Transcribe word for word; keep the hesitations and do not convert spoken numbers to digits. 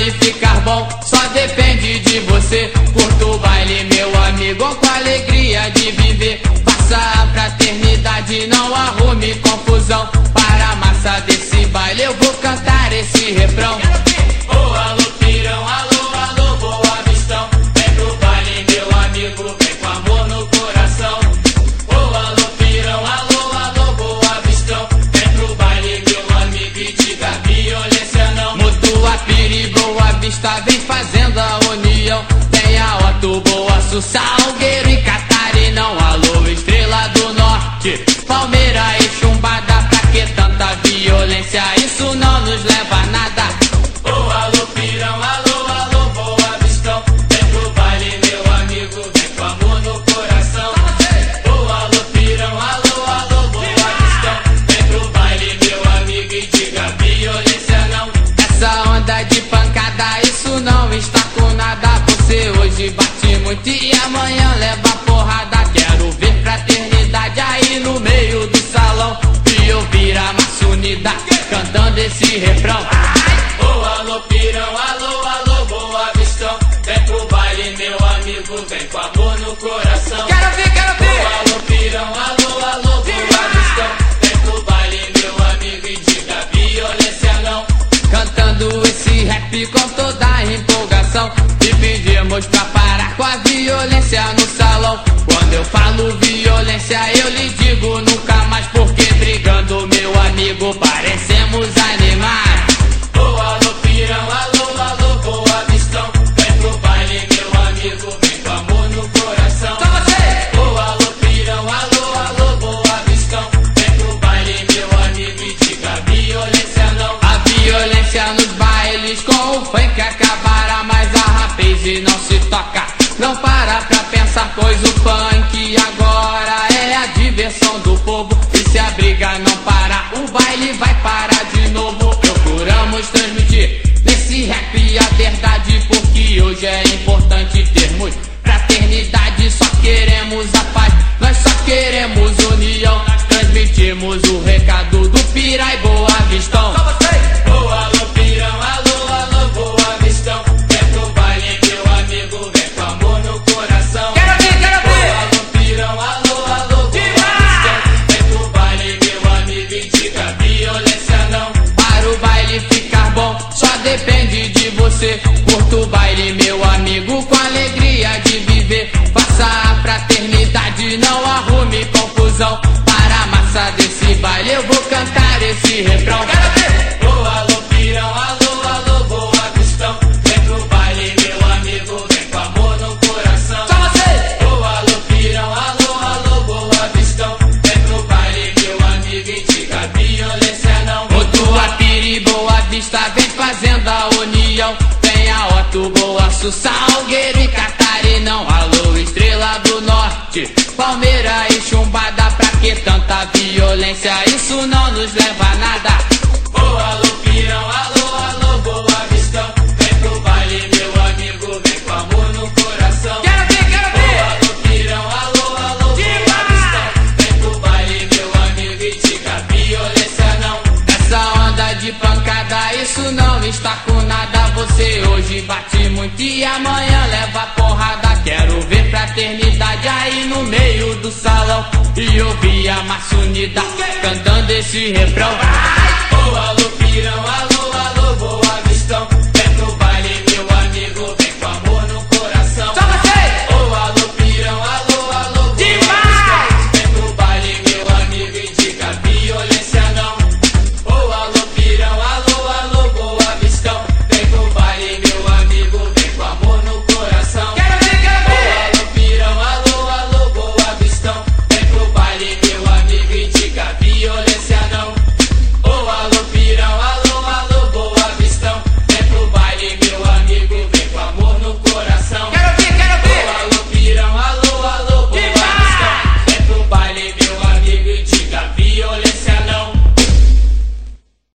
baile ficar bom só depende de você. Curta o baile, meu amigo, com a alegria de viver. Faça a fraternidade, não arrume confusão. Para a massa desse baile eu vou cantar esse refrão. Oh, alô pirão, alô, alô, boa vistão. Vem pro baile, meu amigo, vem com amor no coração. Oh, alô pirão, alô, alô, boa vistão. Vem pro baile, meu amigo, e diga violência não. Mutuapira e Boa Vista vem fazendo a união. Tem a Otto, Boaçu, Salgueiro e Catarinão. Alô, Estrela do Norte, Palmeira e Chumbada. Pra que tanta violência? Isso não nos leva a nada. Oh, alô pirão, alô, alô, Boa Vistão. Vem pro baile, meu amigo, vem com amor no coração. Oh, alô pirão, alô, alô, Boa Vistão. Vem pro baile, meu amigo, e diga violência não. Essa onda de pancada, isso não está com nada. Você hoje bate muito e amanhã leva porrada. Quero ver fraternidade aí no meio do salão e ouvir a massa unida cantando esse refrão. Oh, alô pirão, alô, alô, Boa Vistão. Vem pro baile, meu amigo, vem com amor no coração. Quero ver, quero ver. Oh, alô pirão, alô, alô, Boa Vistão. Vem pro baile, meu amigo, e diga violência não. Cantando esse rap com toda a empolgação e pedimos pra parar com a violência no salão. Quando eu falo violência eu lhe digo nunca mais, porque brigando, meu amigo, parecemos animais. Oh, alô pirão, alô, alô, Boa Vistão. Vem pro baile, meu amigo, vem com amor no coração. Só você. Oh, alô pirão, alô, alô, Boa Vistão. Vem pro baile, meu amigo, e diga violência não. A violência nos bailes com o funk acabará, mas a rapaz não se toca. Não para pra pensar, pois o funk agora é a diversão do povo. E se a briga não parar, o baile vai parar de novo. Procuramos transmitir nesse rap a verdade, porque hoje é importante termos fraternidade. Só queremos a paz, nós só queremos união. Transmitimos o recado do Pira e Boa Vistão. Só você. Oh, alô pirão, alô, alô, Boa Vistão. Vem pro baile, meu amigo, vem com amor no coração. Quero ver, quero ver. Oh, alô pirão, alô, alô, Boa Vistão. Vem pro baile, meu amigo, e diga violência não. Para o baile ficar bom só depende de você. Curta o baile, meu amigo, com a alegria de viver. Faça a fraternidade, não arrume confusão. Para a massa desse baile eu vou cantar esse refrão. Quero ver. Oh, alô pirão, alô, alô, Boa Vistão. Vem pro baile, meu amigo, vem com amor no coração. Só você. Oh, alô pirão, alô, alô, Boa Vistão. Vem pro baile, meu amigo, e diga violência não. Mutuapira e Boa Vista vem fazendo a união. Tem a Otto, Boaçu, Salgueiro e Catarinão. Alô, Estrela do Norte, Palmeira e Chumbada. Pra que tanta violência? Isso não nos leva a nada. Oh, alô pirão, alô, alô, Boa Vistão. Vem pro baile, meu amigo, vem com amor no coração. Quero ver, quero Oh, ver. alô pirão, alô, alô, Boa Vistão. Vem pro baile, meu amigo, e diga violência não. Essa onda de pancada, isso não está com nada. Você hoje bate muito e amanhã leva porrada. Quero ver fraternidade aí no meio do salão e ouvir a massa unida cantando esse refrão. Oh, alô pirão,